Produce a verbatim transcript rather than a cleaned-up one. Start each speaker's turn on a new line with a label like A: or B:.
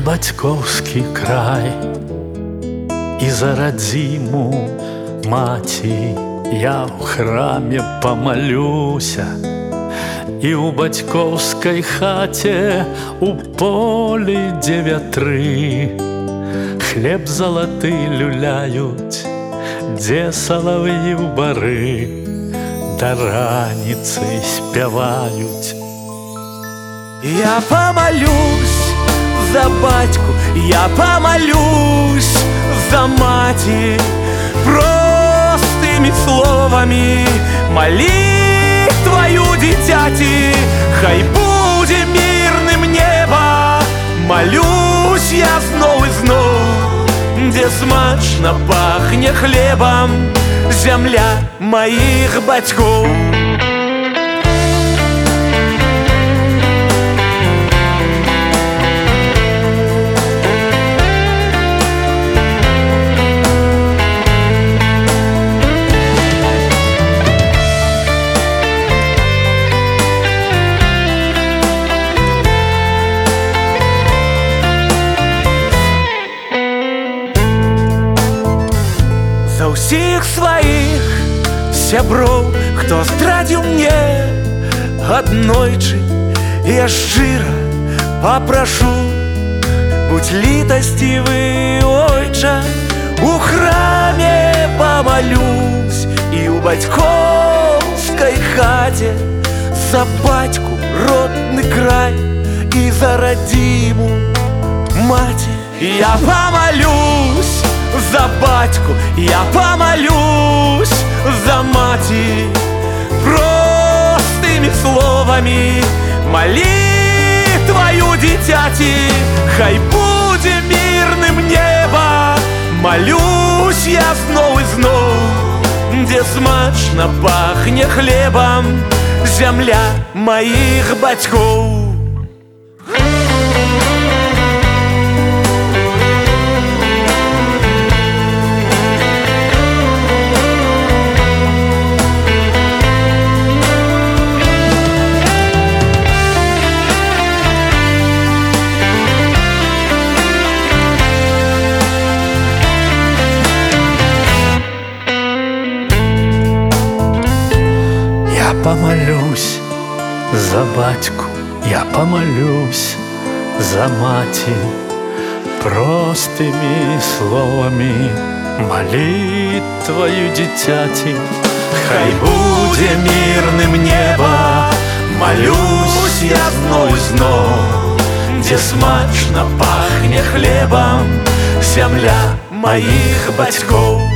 A: бацькоўскі край, і за радзіму маці я ў храме памалюся, і ў бацькоўскай хаце у полі, дзе вятры хлеб залаты люляюць, дзе салав'і ў бары да раніцы спяваюць.
B: Я помолюсь за батьку, я помолюсь за маті, простими словами молитвою дитяти. Хай буде мирным небо, молюсь я знов і знов, де смачно пахне хлебом земля моих батьков. За ўсіх сваіх сяброў, хто здрадзіў мне аднойчы, я шчыра папрашу, будь літасцівы, ойча, у храме помолюсь і ў бацькоўскай хаце за бацьку родны край і за радзіму маці. Я помолюсь за батьку, я помолюсь за маті, простыми словами молитвою дитяти. Хай буде мирным небо, молюсь я знов і знов, де смачно пахне хлебом земля моих батьков.
A: Я помолюсь за батьку, я помолюсь за маті, простыми словами молитвою дитяти.
B: Хай буде мирным небо, молюсь я знов і знов, де смачно пахне хлебом земля моих батьков.